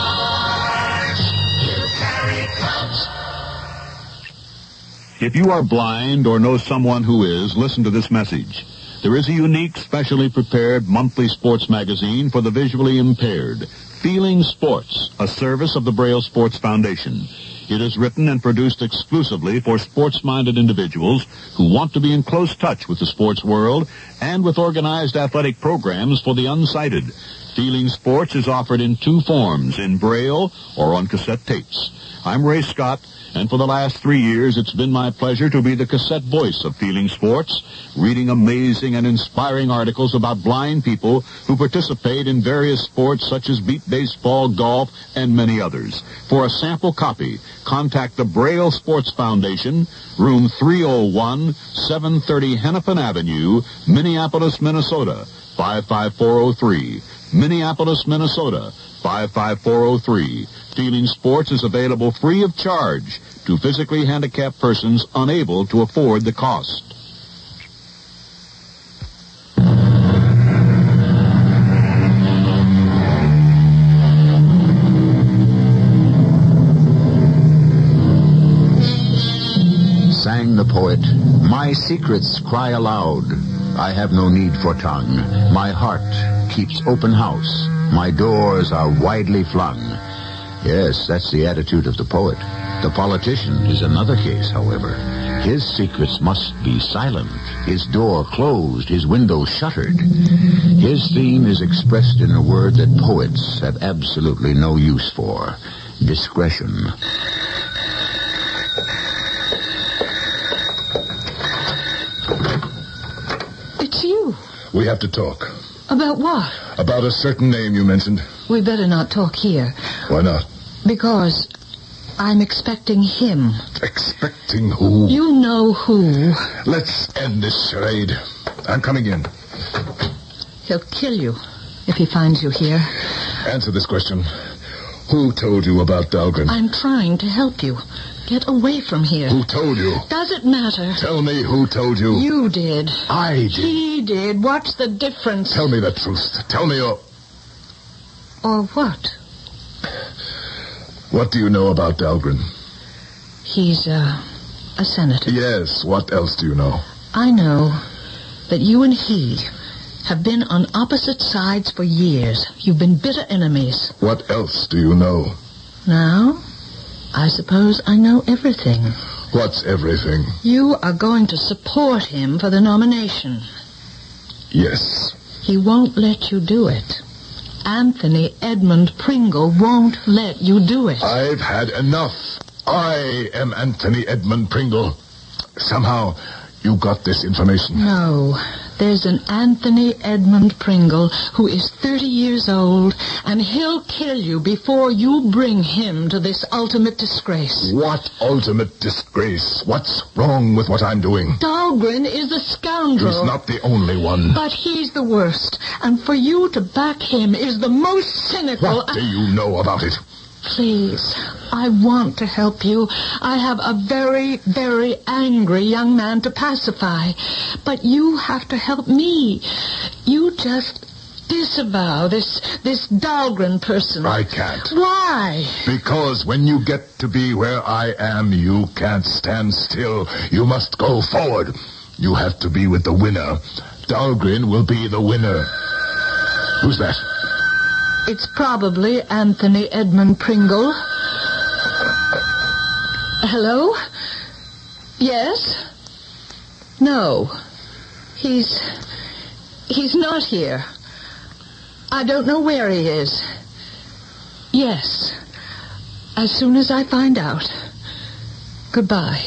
If you are blind or know someone who is, listen to this message. There is a unique, specially prepared monthly sports magazine for the visually impaired, Feeling Sports, a service of the Braille Sports Foundation. It is written and produced exclusively for sports-minded individuals who want to be in close touch with the sports world and with organized athletic programs for the unsighted. Feeling Sports is offered in two forms, in Braille or on cassette tapes. I'm Ray Scott, and for the last three years, it's been my pleasure to be the cassette voice of Feeling Sports, reading amazing and inspiring articles about blind people who participate in various sports such as beat baseball, golf, and many others. For a sample copy, contact the Braille Sports Foundation, room three oh one, seven thirty Hennepin Avenue, Minneapolis, Minnesota, five five four oh three. Minneapolis, Minnesota, five five four oh three. Feeling Sports is available free of charge to physically handicapped persons unable to afford the cost. Sang the poet, "My secrets cry aloud. I have no need for tongue. My heart keeps open house. My doors are widely flung." Yes, that's the attitude of the poet. The politician is another case, however. His secrets must be silent, his door closed, his window shuttered. His theme is expressed in a word that poets have absolutely no use for: discretion. It's you. We have to talk. About what? About a certain name you mentioned. We better not talk here. Why not? Because I'm expecting him. Expecting who? You know who. Let's end this charade. I'm coming in. He'll kill you if he finds you here. Answer this question. Who told you about Dahlgren? I'm trying to help you. Get away from here. Who told you? Does it matter? Tell me who told you. You did. I did. He did. What's the difference? Tell me the truth. Tell me your... Or what? What do you know about Dahlgren? He's uh, a senator. Yes. What else do you know? I know that you and he have been on opposite sides for years. You've been bitter enemies. What else do you know? Now, I suppose I know everything. What's everything? You are going to support him for the nomination. Yes. He won't let you do it. Anthony Edmund Pringle won't let you do it. I've had enough. I am Anthony Edmund Pringle. Somehow, you got this information. No. There's an Anthony Edmund Pringle who is thirty years old, and he'll kill you before you bring him to this ultimate disgrace. What ultimate disgrace? What's wrong with what I'm doing? Dahlgren is a scoundrel. He's not the only one. But he's the worst, and for you to back him is the most cynical... What do you know about it? Please, I want to help you. I have a very, very angry young man to pacify. But you have to help me. You just disavow this, this Dahlgren person. I can't. Why? Because when you get to be where I am, you can't stand still. You must go forward. You have to be with the winner. Dahlgren will be the winner. Who's that? It's probably Anthony Edmund Pringle. Hello? Yes? No. He's... He's not here. I don't know where he is. Yes. As soon as I find out. Goodbye.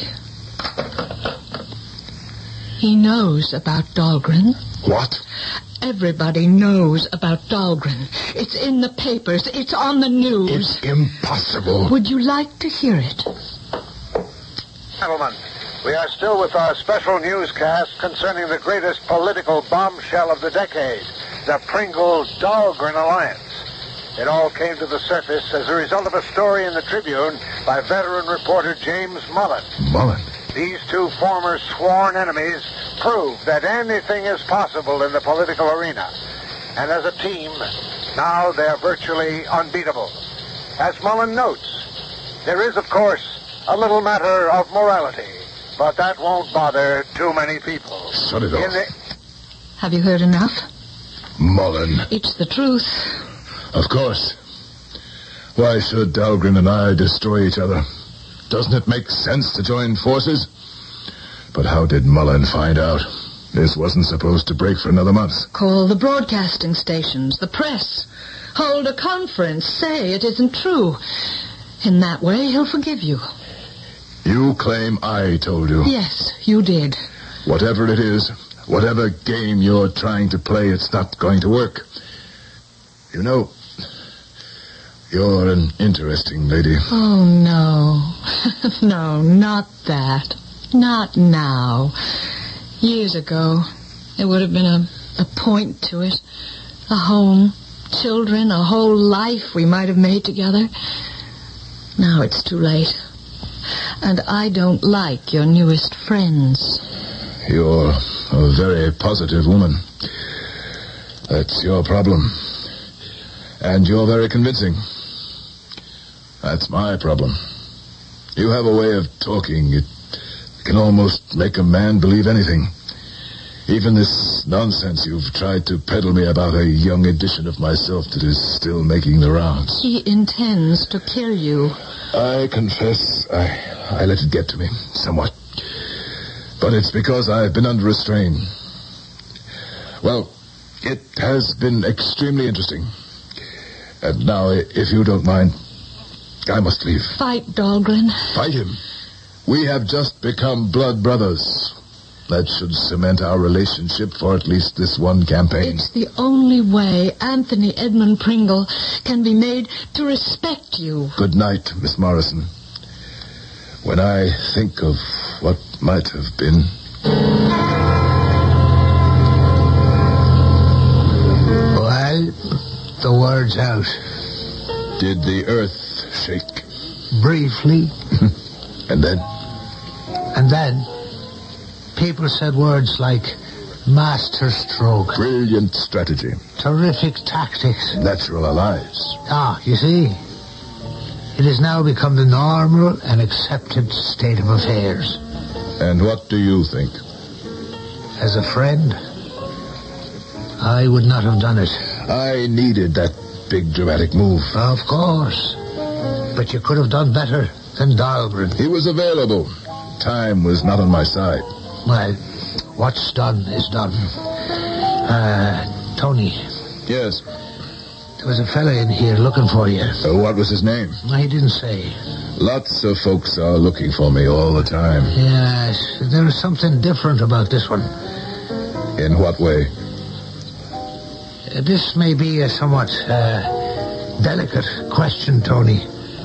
He knows about Dahlgren. What? Everybody knows about Dahlgren. It's in the papers. It's on the news. It's impossible. Would you like to hear it? Gentlemen, we are still with our special newscast concerning the greatest political bombshell of the decade, the Pringle-Dahlgren alliance. It all came to the surface as a result of a story in the Tribune by veteran reporter James Mullen. Mullen? These two former sworn enemies prove that anything is possible in the political arena. And as a team, now they're virtually unbeatable. As Mullen notes, there is, of course, a little matter of morality, but that won't bother too many people. Shut it off. The... Have you heard enough? Mullen. It's the truth. Of course. Why should Dahlgren and I destroy each other? Doesn't it make sense to join forces? But how did Mullen find out? This wasn't supposed to break for another month. Call the broadcasting stations, the press. Hold a conference. Say it isn't true. In that way, he'll forgive you. You claim I told you. Yes, you did. Whatever it is, whatever game you're trying to play, it's not going to work. You know, you're an interesting lady. Oh, no. No, not that. Not now. Years ago, there would have been a, a point to it. A home, children, a whole life we might have made together. Now it's too late. And I don't like your newest friends. You're a very positive woman. That's your problem. And you're very convincing. That's my problem. You have a way of talking. It can almost make a man believe anything. Even this nonsense you've tried to peddle me about a young edition of myself that is still making the rounds. He intends to kill you. I confess I, I let it get to me somewhat. But it's because I've been under a strain. Well, it has been extremely interesting. And now, if you don't mind, I must leave. Fight Dahlgren. Fight him. We have just become blood brothers. That should cement our relationship for at least this one campaign. It's the only way Anthony Edmund Pringle can be made to respect you. Good night, Miss Morrison. When I think of what might have been... Well, the word's out. Did the earth shake? Briefly. And then? And then, people said words like master stroke. Brilliant strategy. Terrific tactics. Natural allies. Ah, you see, it has now become the normal and accepted state of affairs. And what do you think? As a friend, I would not have done it. I needed that big dramatic move. Of course. But you could have done better than Dahlgren. He was available. Time was not on my side. Well, what's done is done. Uh, Tony. Yes? There was a fella in here looking for you. Uh, what was his name? Well, he didn't say. Lots of folks are looking for me all the time. Yes, there is something different about this one. In what way? Uh, this may be a somewhat uh, delicate question, Tony.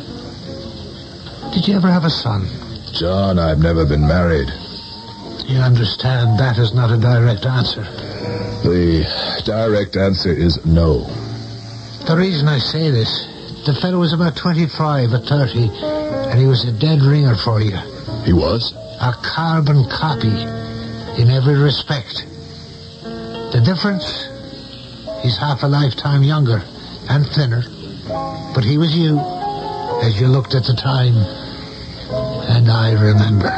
Did you ever have a son? John, I've never been married. You understand that is not a direct answer. The direct answer is no. The reason I say this, the fellow was about twenty-five at thirty, and he was a dead ringer for you. He was? A carbon copy in every respect. The difference? He's half a lifetime younger and thinner, but he was you, as you looked at the time, and I remember.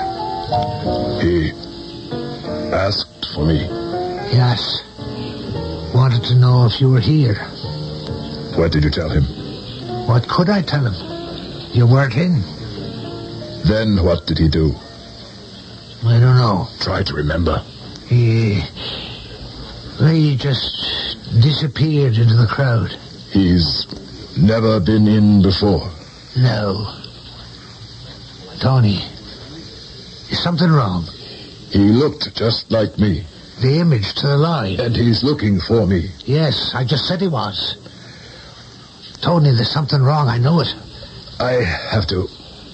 He asked for me? Yes. Wanted to know if you were here. What did you tell him? What could I tell him? You weren't in. Then what did he do? I don't know. Try to remember. He... He just disappeared into the crowd. He's never been in before? No. Tony, is something wrong? He looked just like me. The image to the line. And he's looking for me. Yes, I just said he was. Tony, there's something wrong. I know it. I have to...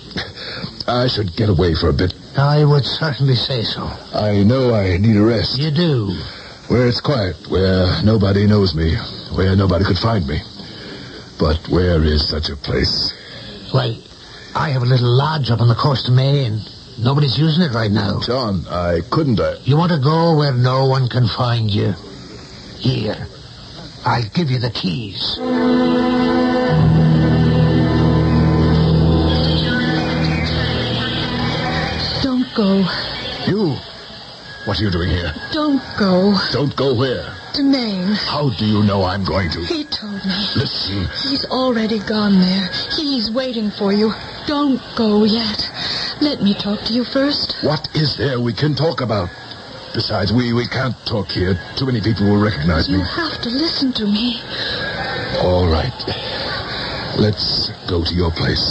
I should get away for a bit. I would certainly say so. I know I need a rest. You do? Where it's quiet, where nobody knows me, where nobody could find me. But where is such a place? Well, I have a little lodge up on the coast of Maine. Nobody's using it right now. John, I couldn't... I... You want to go where no one can find you? Here. I'll give you the keys. Don't go. You? What are you doing here? Don't go. Don't go where? To Maine. How do you know I'm going to? He told me. Listen. He's already gone there. He's waiting for you. Don't go yet. Let me talk to you first. What is there we can talk about? Besides, we, we can't talk here. Too many people will recognize me. You have to listen to me. All right. Let's go to your place.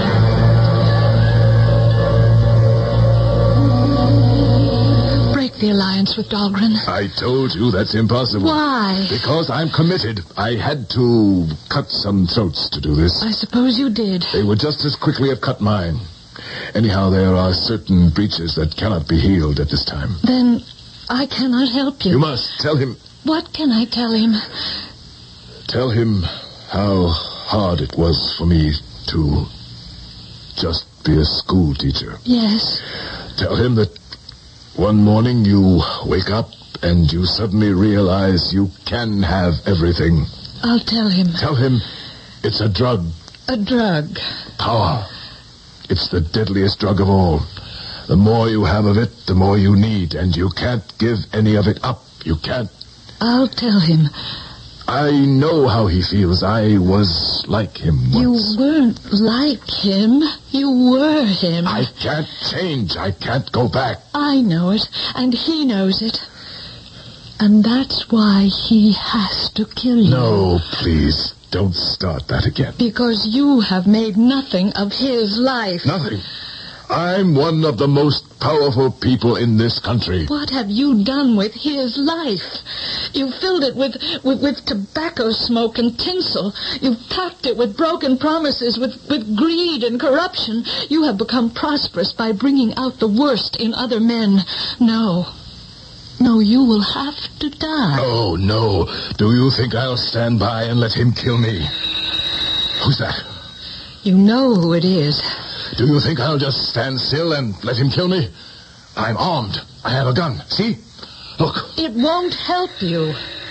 Break the alliance with Dahlgren. I told you that's impossible. Why? Because I'm committed. I had to cut some throats to do this. I suppose you did. They would just as quickly have cut mine. Anyhow, there are certain breaches that cannot be healed at this time. Then I cannot help you. You must tell him... What can I tell him? Tell him how hard it was for me to just be a school teacher. Yes. Tell him that one morning you wake up and you suddenly realize you can have everything. I'll tell him. Tell him it's a drug. A drug. Power. It's the deadliest drug of all. The more you have of it, the more you need, and you can't give any of it up. You can't. I'll tell him. I know how he feels. I was like him once. You weren't like him. You were him. I can't change. I can't go back. I know it, and he knows it. And that's why he has to kill you. No, please. Don't start that again. Because you have made nothing of his life. Nothing. I'm one of the most powerful people in this country. What have you done with his life? You filled it with, with, with tobacco smoke and tinsel. You've packed it with broken promises, with, with greed and corruption. You have become prosperous by bringing out the worst in other men. No. No, you will have to die. Oh, no. Do you think I'll stand by and let him kill me? Who's that? You know who it is. Do you think I'll just stand still and let him kill me? I'm armed. I have a gun. See? Look. It won't help you.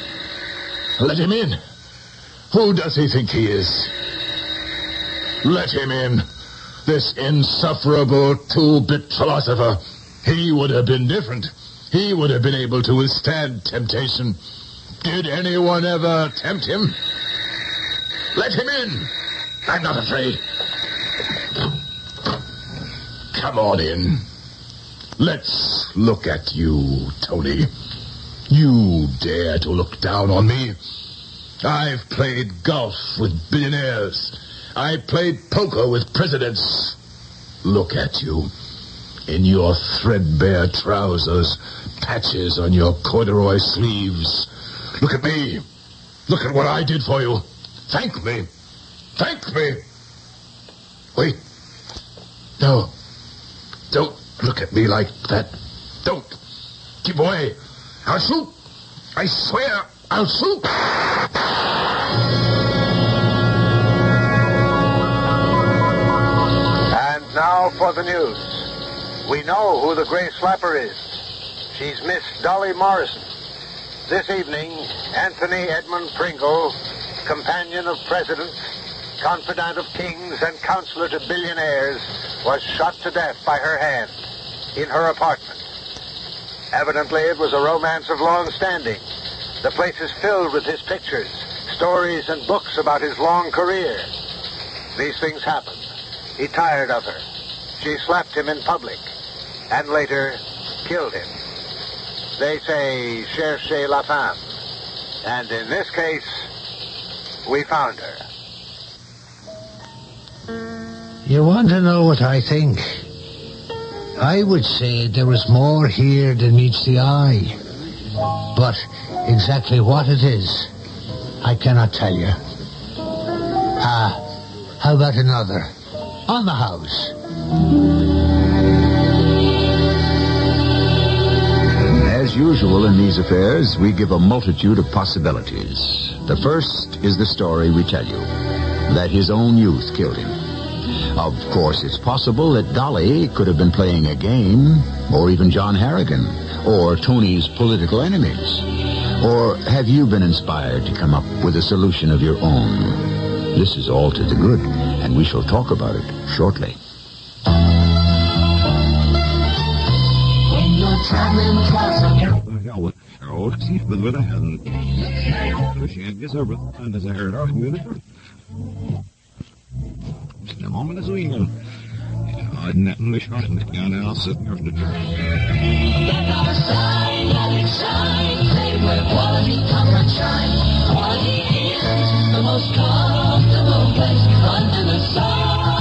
Let him in. Who does he think he is? Let him in. This insufferable two-bit philosopher. He would have been different. He would have been able to withstand temptation. Did anyone ever tempt him? Let him in. I'm not afraid. Come on in. Let's look at you, Tony. You dare to look down on me? I've played golf with billionaires. I played poker with presidents. Look at you. In your threadbare trousers, patches on your corduroy sleeves. Look at me. Look at what I did for you. Thank me. Thank me. Wait. No. Don't look at me like that. Don't. Keep away. I'll shoot. I swear I'll shoot. And now for the news. We know who the Gray Slapper is. She's Miss Dolly Morrison. This evening, Anthony Edmund Pringle, companion of presidents, confidant of kings, and counselor to billionaires, was shot to death by her hand in her apartment. Evidently, it was a romance of long standing. The place is filled with his pictures, stories, and books about his long career. These things happened. He tired of her. She slapped him in public, and later killed him. They say, cherchez la femme. And in this case, we found her. You want to know what I think? I would say there was more here than meets the eye. But exactly what it is, I cannot tell you. Ah, how about another? On the house. As usual in these affairs, we give a multitude of possibilities. The first is the story we tell you, that his own youth killed him. Of course, it's possible that Dolly could have been playing a game, or even John Harrigan, or Tony's political enemies. Or have you been inspired to come up with a solution of your own? This is all to the good, and we shall talk about it shortly. When you're traveling across the The moment is winning. I'd not wish I had gone out sitting here for the church. Let our shine, let it shine. Say where quality comes and shine. Quality is the most comfortable place under the sun.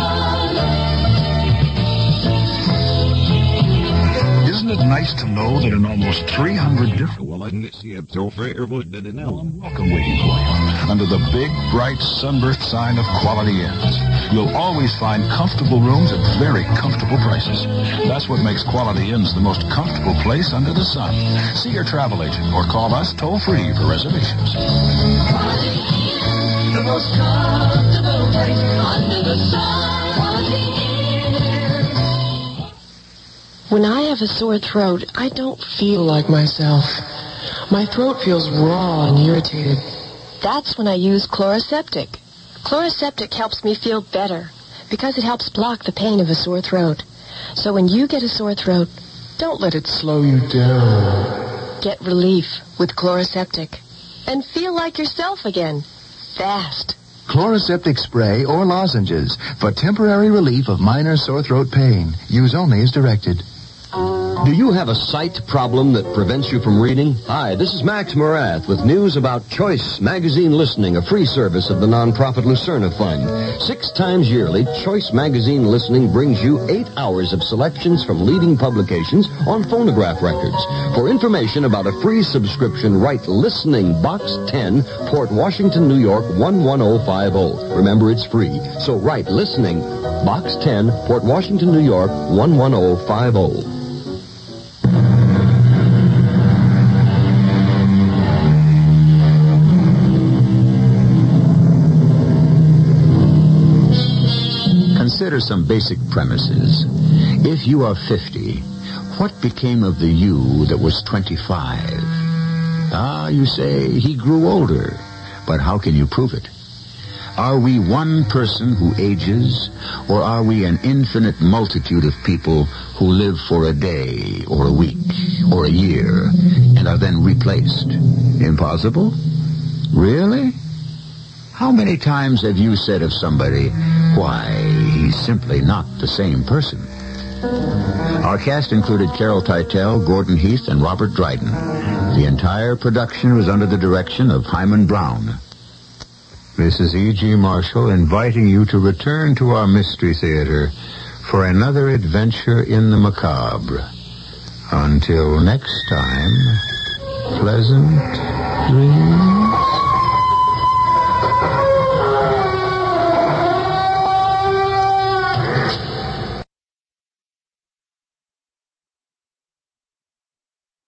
Isn't it nice to know that in almost three hundred different... Well, I didn't see a so fair everybody did it now. Welcome waiting for you under the big, bright, sunburst sign of Quality Inns. You'll always find comfortable rooms at very comfortable prices. That's what makes Quality Inns the most comfortable place under the sun. See your travel agent or call us toll-free for reservations. Quality is the most comfortable place under the sun. Quality is. When I have a sore throat, I don't feel like myself. My throat feels raw and irritated. That's when I use Chloraseptic. Chloraseptic helps me feel better because it helps block the pain of a sore throat. So when you get a sore throat, don't let it slow you down. Get relief with Chloraseptic and feel like yourself again, fast. Chloraseptic spray or lozenges for temporary relief of minor sore throat pain. Use only as directed. Do you have a sight problem that prevents you from reading? Hi, this is Max Morath with news about Choice Magazine Listening, a free service of the nonprofit Lucerna Fund. Six times yearly, Choice Magazine Listening brings you eight hours of selections from leading publications on phonograph records. For information about a free subscription, write Listening, Box ten, Port Washington, New York, one one oh five oh. Remember, it's free. So write Listening, Box ten, Port Washington, New York, one one oh five oh. Consider some basic premises. If you are fifty, what became of the you that was twenty-five? Ah, you say, he grew older. But how can you prove it? Are we one person who ages, or are we an infinite multitude of people who live for a day, or a week, or a year, and are then replaced? Impossible? Really? How many times have you said of somebody, why, he's simply not the same person? Our cast included Carol Teitel, Gordon Heath, and Robert Dryden. The entire production was under the direction of Hyman Brown. This is E G. Marshall inviting you to return to our Mystery Theater for another adventure in the macabre. Until next time, pleasant dreams.